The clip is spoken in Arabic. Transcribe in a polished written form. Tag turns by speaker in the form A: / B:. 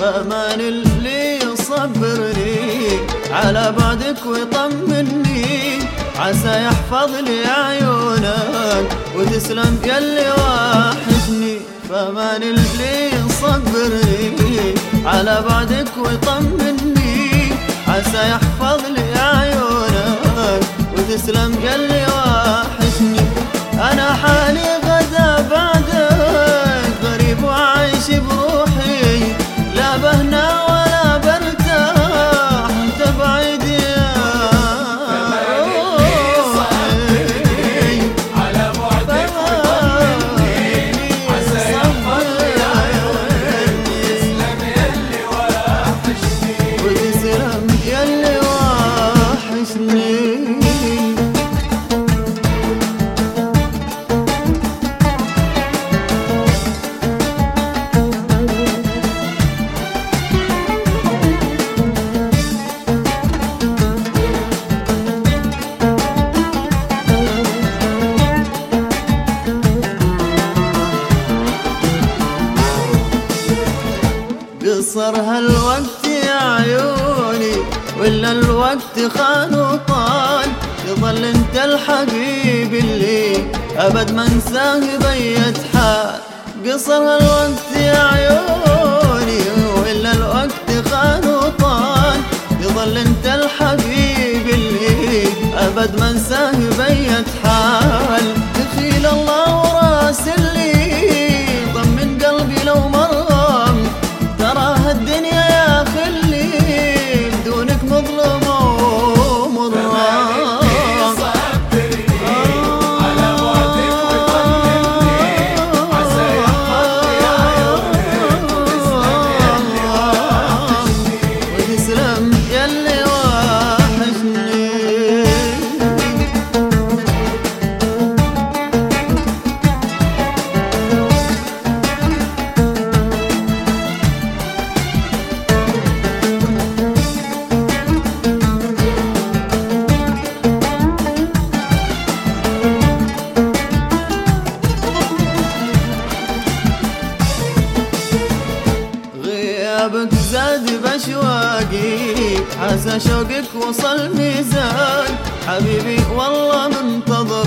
A: فأمان اللي يصبرني على بعدك ويطمني، عسى يحفظ لي عيونك وتسلم ياللي واحشني. فأمان اللي يصبرني على بعدك ويطمني، عسى يحفظ لي عيونك وتسلم ياللي واحشني. أنا حالي غدا بعدك غريب وعايش بروحي، لا بهنا ولا برتاح انت بعيد يا روحي.
B: على بعدك وطمني، عسى يحفظ لي عيونك وتسلم ياللي واحشني،
A: وتسلم ياللي واحشني. قصر هالوقت يا عيوني ولا الوقت خان وطال، تظل انت الحبيب اللي ابد ما انساه بيت حال. قصر هالوقت يا عيوني ولا الوقت خان وطال، تظل انت الحبيب اللي ابد ما انساه بيت حال. تخيل الله وراس اللي طمن قلبي لو مرام، تراها الدنيا يا خلي بدونك مظلمة ومرام.
B: على بعدك وطمني، عسى يحفظ لي عيونك وتسلم ياللي واحشني.
A: وتسلم ياللي غيابك زاد بأشواقي، عسى شوقك وصل ميزان. حبيبي والله منتظر